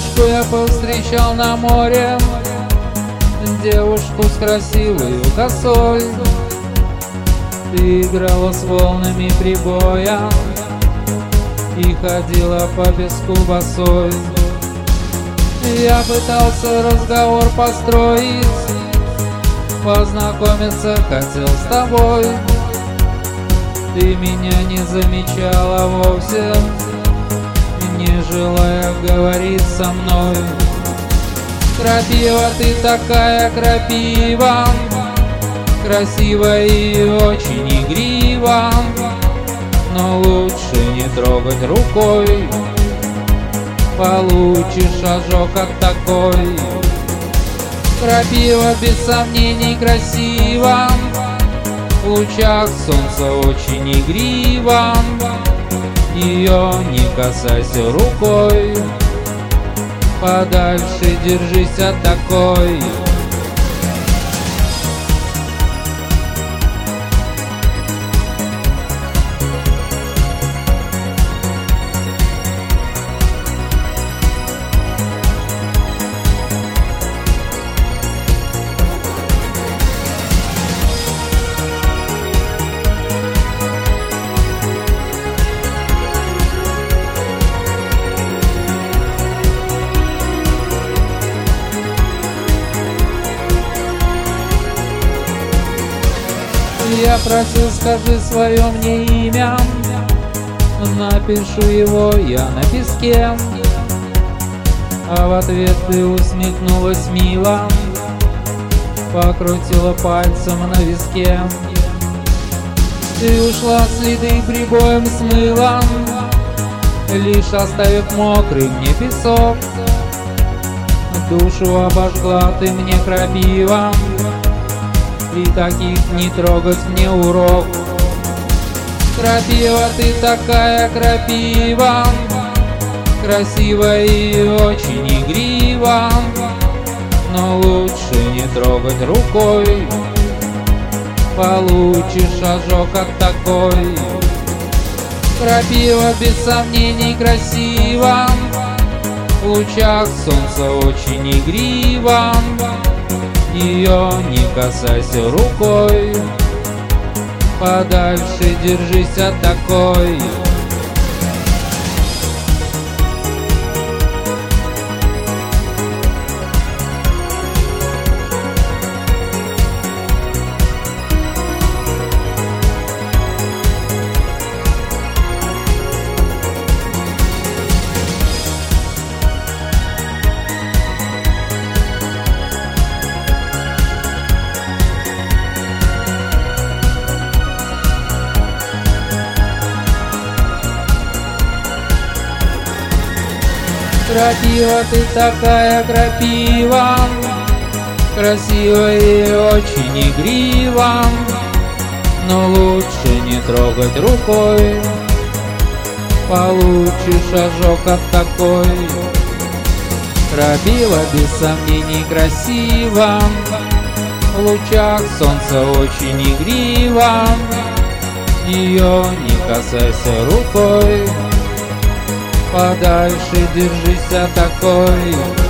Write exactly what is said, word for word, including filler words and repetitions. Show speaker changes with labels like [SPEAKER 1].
[SPEAKER 1] Девушку я повстречал на море, девушку с красивой косой. Ты играла с волнами прибоя и ходила по песку босой. Я пытался разговор построить, познакомиться хотел с тобой. Ты меня не замечала вовсе, не желая говорить со мной. Крапива, ты такая крапива, красивая и очень игрива, но лучше не трогать рукой, получишь ожог от такой. Крапива без сомнений красива, в лучах солнца очень игрива, ее не касайся рукой, подальше держись от такой. Я просил, скажи свое мне имя, напишу его я на песке. А в ответ ты усмехнулась мило, покрутила пальцем на виске. Ты ушла, следы прибоем смыла, лишь оставив мокрый мне песок. Душу обожгла ты мне крапива, и таких не трогать мне урок. Крапива, ты такая крапива, красивая и очень игрива, но лучше не трогать рукой, получишь ожог от такой. Крапива без сомнений красива, в лучах солнца очень игрива, ее не касайся рукой, подальше держись от такой. Крапива, ты такая крапива, красивая и очень игрива, но лучше не трогать рукой, получишь ожог от такой. Крапива без сомнений красива, в лучах солнца очень игрива, ее не касайся рукой, подальше держись от такой.